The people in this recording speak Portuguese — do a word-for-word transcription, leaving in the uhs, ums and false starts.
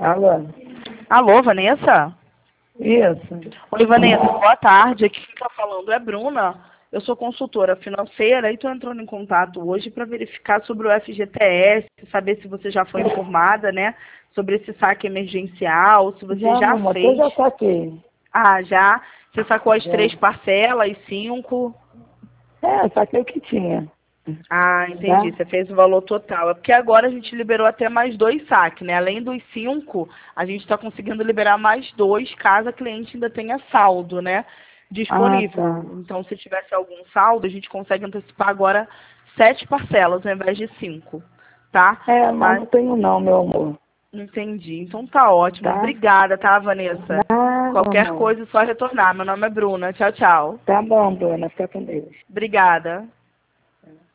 Alô? Alô, Vanessa? Isso. Oi, Vanessa, boa tarde. Aqui quem está falando é Bruna. Eu sou consultora financeira e estou entrando em contato hoje para verificar sobre o F G T S, saber se você já foi informada, né, sobre esse saque emergencial, se você Já, já meu amor, eu fez. já saquei. Ah, já? Você sacou as Já. três parcelas, as cinco? É, saquei o que tinha. Ah, Tá? entendi. Você fez o valor total. É porque agora a gente liberou até mais dois saques, né? Além dos cinco, a gente está conseguindo liberar mais dois, caso a cliente ainda tenha saldo, né? Ah, Disponível. tá. Então, se tivesse algum saldo, a gente consegue antecipar agora sete parcelas ao invés de cinco, tá? É, mas Mas não tenho não, meu amor. entendi. Então tá ótimo. Tá? Obrigada, tá, Vanessa? Nada, Qualquer amor. coisa é só retornar. Meu nome é Bruna. Tchau, tchau. Tá bom, dona. Fica com Deus. Obrigada.